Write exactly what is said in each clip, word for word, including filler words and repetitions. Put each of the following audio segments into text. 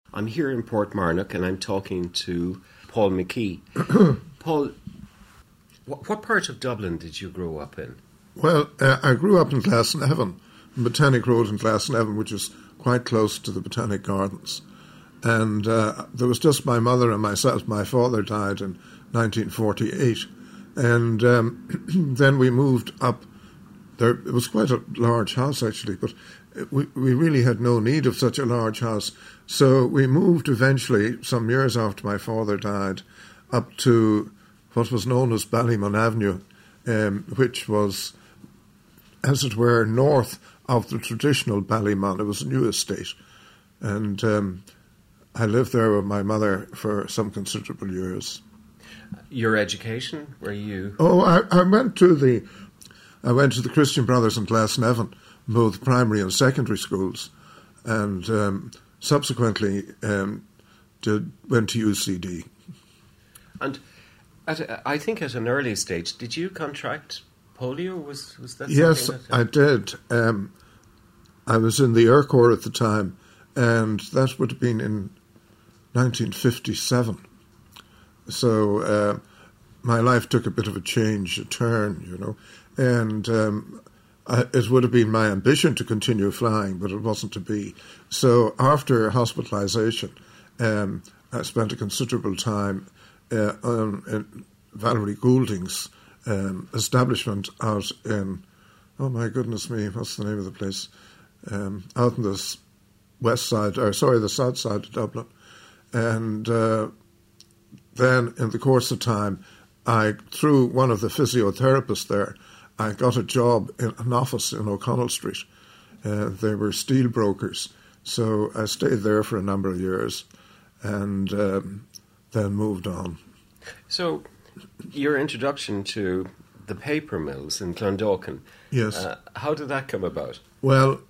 I'm here in Portmarnock and I'm talking to Paul McKee. Paul, what, what part of Dublin did you grow up in? Well, uh, I grew up in Glasnevin, Botanic Road in Glasnevin, which is quite close to the Botanic Gardens. And uh, there was just my mother and myself. My father died in nineteen forty-eight. And um, then we moved up. There, it was quite a large house, actually, but we, we really had no need of such a large house. So we moved eventually, some years after my father died, up to what was known as Ballymun Avenue, um, which was, as it were, north of the traditional Ballymun. It was a new estate. And um, I lived there with my mother for some considerable years. Your education, were you? Oh, I, I went to the... I went to the Christian Brothers in Glasnevin, both primary and secondary schools, and um, subsequently um, did, went to U C D. And at a, I think at an early stage, did you contract polio? Was was that yes, something that, I did. Um, I was in the Air Corps at the time, and that would have been in nineteen fifty-seven. So uh, my life took a bit of a change, a turn, you know. And um, I, it would have been my ambition to continue flying, but it wasn't to be. So after hospitalisation, um, I spent a considerable time uh, on in Valerie Goulding's um, establishment out in, oh my goodness me, what's the name of the place? Um, out on the west side, or sorry, the south side of Dublin. And uh, then in the course of time, I, through one of the physiotherapists there, I got a job in an office in O'Connell Street. Uh, they were steel brokers. So I stayed there for a number of years and um, then moved on. So your introduction to the paper mills in Clondalkin, yes. Uh, how did that come about? Well,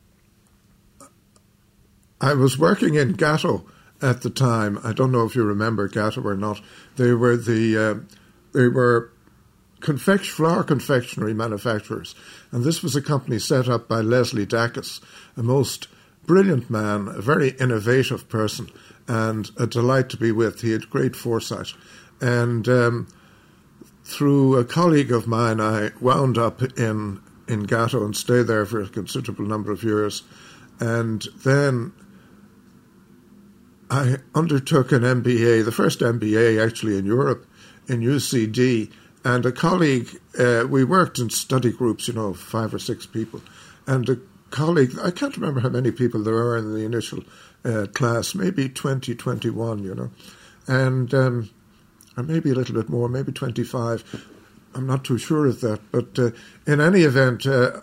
I was working in Gatto at the time. I don't know if you remember Gatto or not. They were the uh, they were confect- flour confectionery manufacturers, and this was a company set up by Leslie Dacus, a most brilliant man, a very innovative person, and a delight to be with. He had great foresight, and um, through a colleague of mine, I wound up in in Gatto and stayed there for a considerable number of years, and then I undertook an M B A, the first M B A actually in Europe, in U C D, and a colleague, uh, we worked in study groups, you know, five or six people, and a colleague, I can't remember how many people there were in the initial uh, class, maybe twenty, twenty-one, you know, and um, or maybe a little bit more, maybe twenty-five, I'm not too sure of that, but uh, in any event, uh,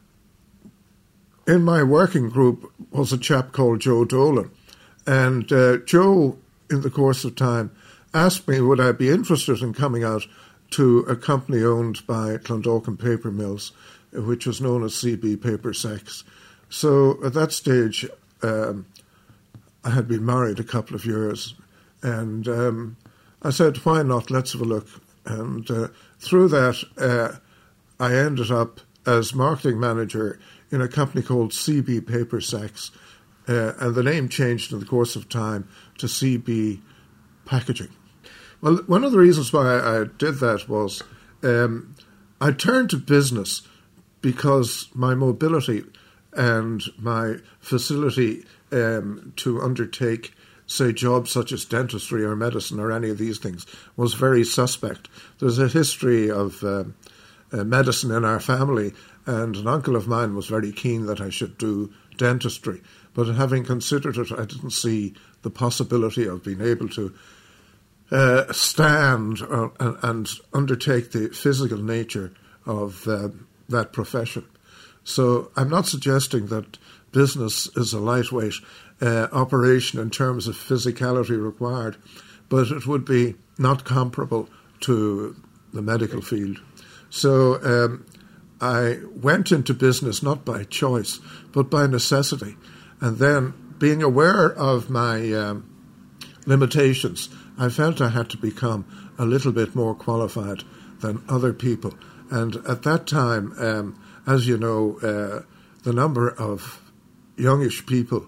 in my working group was a chap called Joe Dolan. And uh, Joe, in the course of time, asked me would I be interested in coming out to a company owned by Clondalkin Paper Mills, which was known as C B Paper Sacks. So at that stage, um, I had been married a couple of years, and um, I said, why not, let's have a look. And uh, through that, uh, I ended up as marketing manager in a company called C B Paper Sacks, Uh, and the name changed in the course of time to C B Packaging. Well, one of the reasons why I did that was um, I turned to business because my mobility and my facility um, to undertake, say, jobs such as dentistry or medicine or any of these things was very suspect. There's a history of uh, uh, medicine in our family, and an uncle of mine was very keen that I should do dentistry. But having considered it, I didn't see the possibility of being able to uh, stand uh, and, and undertake the physical nature of uh, that profession. So I'm not suggesting that business is a lightweight uh, operation in terms of physicality required, but it would be not comparable to the medical field. So um, I went into business not by choice, but by necessity. And then, being aware of my um, limitations, I felt I had to become a little bit more qualified than other people. And at that time, um, as you know, uh, the number of youngish people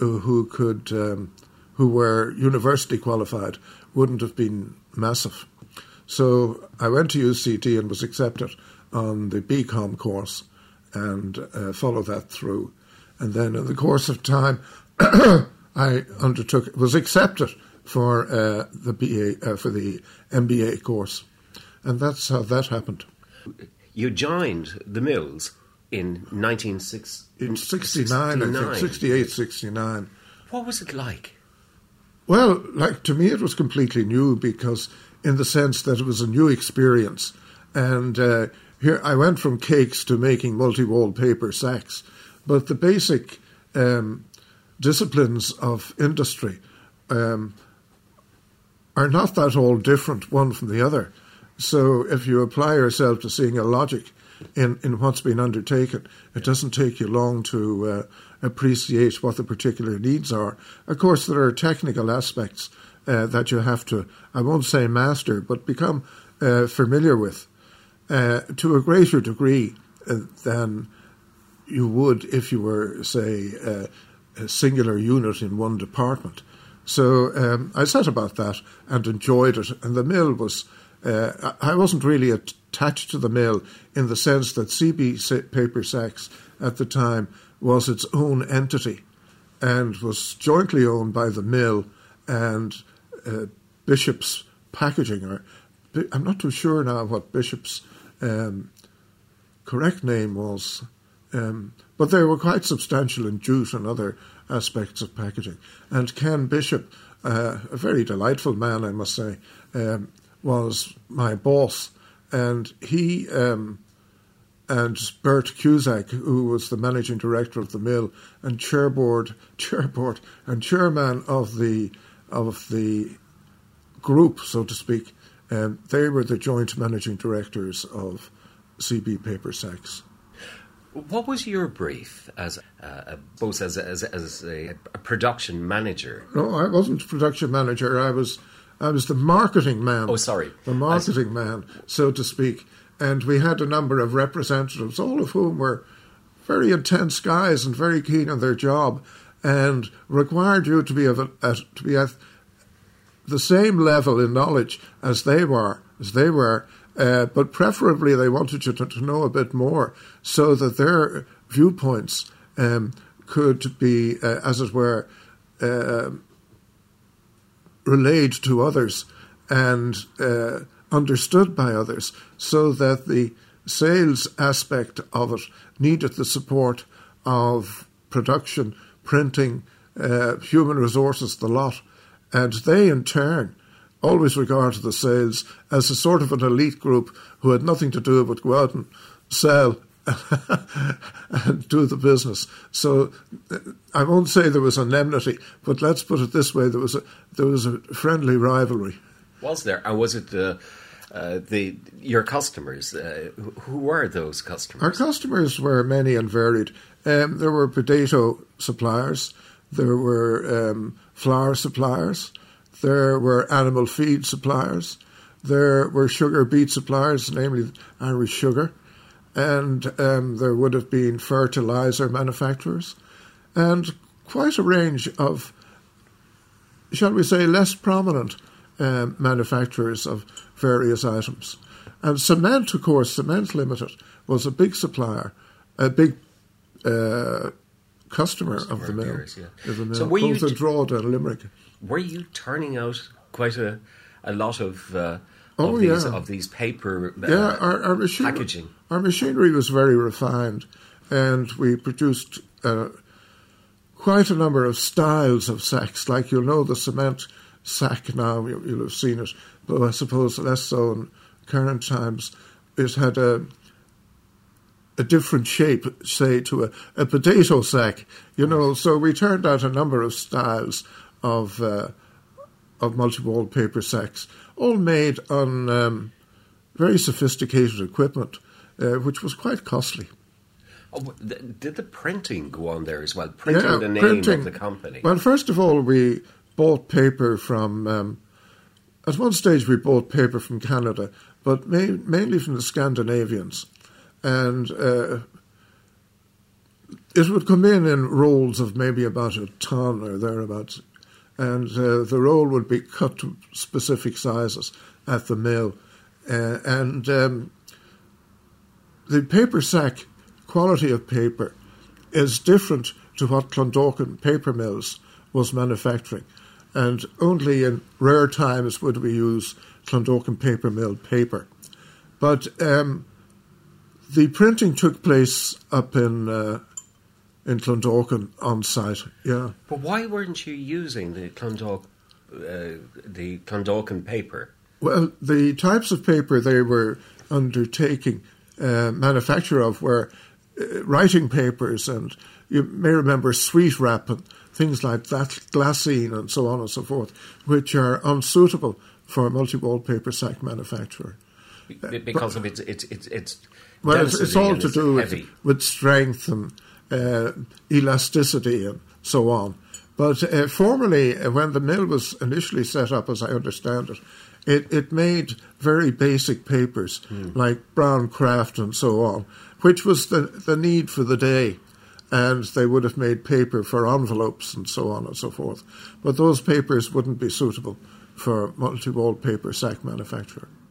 who, who could, um, who were university qualified, wouldn't have been massive. So I went to U C D and was accepted on the B Com course and uh, followed that through. And then in the course of time, I undertook, was accepted for uh, the B A uh, for the M B A course, and that's how that happened. You joined the mills in nineteen sixty-nine, sixty-nine, I think, sixty-eight, sixty-nine. What was it like? Well, like to me, it was completely new because, in the sense that it was a new experience, and uh, here I went from cakes to making multi-wall paper sacks, but the basic um, disciplines of industry um, are not that all different one from the other. So if you apply yourself to seeing a logic in, in what's been undertaken, it doesn't take you long to uh, appreciate what the particular needs are. Of course, there are technical aspects uh, that you have to, I won't say master, but become uh, familiar with uh, to a greater degree uh, than you would if you were, say, uh, a singular unit in one department. So um, I set about that and enjoyed it. And the mill was, uh, I wasn't really attached to the mill in the sense that C B Paper Sacks at the time was its own entity and was jointly owned by the mill and uh, Bishop's Packaging. Or I'm not too sure now what Bishop's um, correct name was. Um, but they were quite substantial in jute and other aspects of packaging. And Ken Bishop, uh, a very delightful man, I must say, um, was my boss. And he um, and Bert Cusack, who was the managing director of the mill and chairboard, chairboard and chairman of the of the group, so to speak, um, they were the joint managing directors of C B Paper Sacks. What was your brief as uh, both as a, as, a, as a, a production manager? No, I wasn't production manager. I was I was the marketing man. Oh, sorry, the marketing as... man, so to speak. And we had a number of representatives, all of whom were very intense guys and very keen on their job, and required you to be of a, at, to be at the same level in knowledge as they were, as they were. Uh, but preferably they wanted you to, to know a bit more so that their viewpoints um, could be, uh, as it were, uh, relayed to others and uh, understood by others, so that the sales aspect of it needed the support of production, printing, uh, human resources, the lot. And they, in turn, always regarded the sales as a sort of an elite group who had nothing to do but go out and sell and do the business. So I won't say there was an enmity, but let's put it this way: there was a there was a friendly rivalry. Was there? And was it uh, uh, the your customers? Uh, who were those customers? Our customers were many and varied. Um, there were potato suppliers. There were um, flour suppliers. There were animal feed suppliers. There were sugar beet suppliers, namely Irish Sugar. And um, there would have been fertilizer manufacturers. And quite a range of, shall we say, less prominent um, manufacturers of various items. And cement, of course, Cement Limited was a big supplier, a big uh, customer, customer of the mill. Yours, yeah. of the mill. So were both you in Drogheda and Limerick. Were you turning out quite a, a lot of, uh, oh, of, these, yeah. of these paper uh, yeah, our, our machine, packaging? Our machinery was very refined, and we produced uh, quite a number of styles of sacks. Like you'll know the cement sack now, you, you'll have seen it, but I suppose less so in current times. It had a a different shape, say, to a, a potato sack, you know. So we turned out a number of styles of uh, of multi-wall paper sacks, all made on um, very sophisticated equipment, uh, which was quite costly. Oh, did the printing go on there as well? Printing yeah, the name printing. of the company? Well, first of all, we bought paper from... Um, at one stage, we bought paper from Canada, but ma- mainly from the Scandinavians. And uh, it would come in in rolls of maybe about a ton or thereabouts, and uh, the roll would be cut to specific sizes at the mill. Uh, and um, the paper sack quality of paper is different to what Clondalkin Paper Mills was manufacturing. And only in rare times would we use Clondalkin Paper Mill paper. But um, the printing took place up in uh, in Clondalkin on site, yeah. But why weren't you using the Clondalkin, uh, the Clondalkin paper? Well, the types of paper they were undertaking uh, manufacture of were uh, writing papers, and you may remember sweet wrap and things like that, glassine and so on and so forth, which are unsuitable for a multi-wall paper sack manufacturer. Because of its its its, its well, it's, it's all to it's do with, heavy. with strength and uh, elasticity and so on. But uh, formerly, uh, when the mill was initially set up, as I understand it, it, it made very basic papers mm. like brown craft and so on, which was the, the need for the day. And they would have made paper for envelopes and so on and so forth. But those papers wouldn't be suitable for multi-wall paper sack manufacture.